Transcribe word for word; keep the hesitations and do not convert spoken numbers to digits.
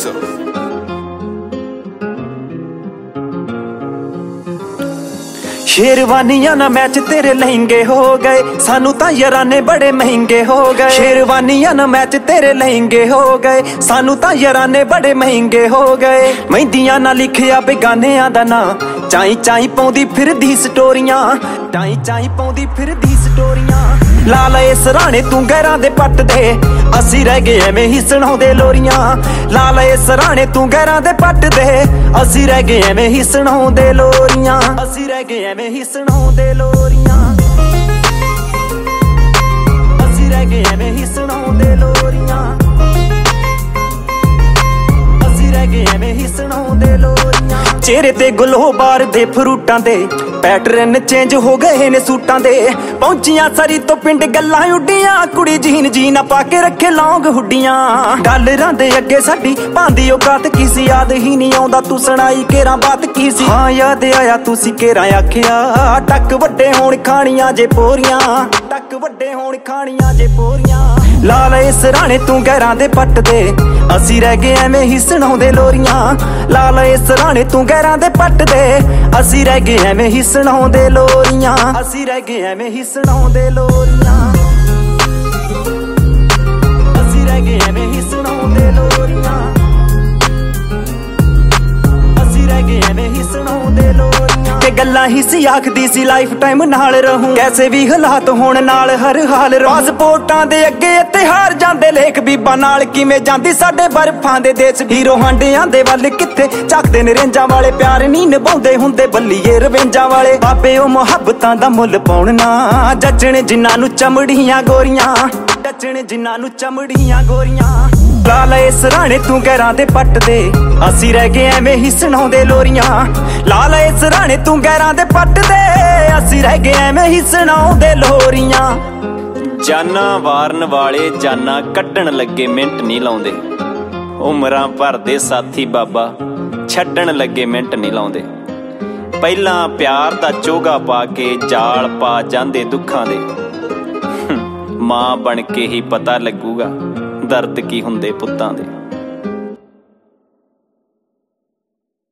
producer. शेरवानियां ना match तेरे लहंगे हो गए, सानू तां याराने बड़े महंगे हो गए। शेरवानियां ना मैच तेरे लहंगे हो गए, सानू तां याराने बड़े महंगे हो गए। मेहंदियां ना लिखिया बेगानियां दा ना, चाई चाई पाउंदी फिरदी स्टोरियां, चाई चाई पाउंदी फिरदी स्टोरियां। ला लए सराणे तू गैरां दे पट दे, असी रह गए एवें ही सुणाउंदे लोरियां। ला लए सराणे तू गैरां दे पट दे, असी रह गए एवें ही सुणाउंदे लोरियां, असी रह गए एवें ही सुणाउंदे लोरियां, असी रह गए एवें ही सुणाउंदे लोरियां, असी रह गए एवें ही सुणाउंदे लोरियां। चेहरे ते गुलबार दे फ्रूटां दे पैटर्न चेंज हो गए ने सूटां दे। पहुंचियां सरी तो पिंड गल्लां उड्डियां, कुड़ी जीन जीना पा के रखे लौंग हुड्डियां। डॉलरां दे अगे साडी पांदी औकात की सी, याद ही नहीं आउंदा तू सुणाई केरा बात की सी। हाँ याद आया तुसी केरा आखिया, टक वड्डे होण खाणियां जे पोरियां, टक वड्डे होण खाणियां जे पोरियां। ला लए सराणे तू गैरां दे पट दे, असी रह गए एवें ही सुणाउंदे लोरियां। ला लए सराणे तू गैरां दे पट दे, असी रह गए एवें ही सुणाउंदे लोरियां, असी रह गए एवें ही सुणाउंदे लोरियां, असी रह गए एवें ही सुणाउंदे लोरियां, असी रह गए एवें ही सुणाउंदे लोरियां। ते गल्लां ही सी आखदी सी लाइफ टाइम नाल रहूं, कैसे भी हालात होण नाल हर हाल रहूं। पासपोर्टां दे अगे इत्ते हार जांदे लेख, बीबा नाल किवें जांदी साडे बर्फां दे देश। हीरो हांडियां दे वल कित्थे झाकदे ने रेंजां वाले, प्यार नहीं निभाउंदे हुंदे बल्लीए रवेंजां वाले। बाबे ओ मुहब्बतां दा मुੱਲ पाउण ना, जचण जिन्हां नूं चमड़ियां गोरियां, जचण जिन्हां नूं चमड़ियां गोरियां। ला लए सराणे तू गैरां दे पट दे, असी रह गए एवें ही सुणाउंदे लोरियां। ला लए सराणे तू गैरां दे पट दे, असी रह गए एवें ही सुणाउंदे लोरियां। जाना वारन वाले जाना कड्डण लगे मिंट नहीं लाउंदे, उमरां भर दे साथी बाबा छड्डण लगे मिंट नहीं लाउंदे। पहिलां प्यार दा चोगा पा के जाल पा जांदे दुखां दे, मां बन के ही पता लगूगा दर्द की हुंदे पुत्तां दे।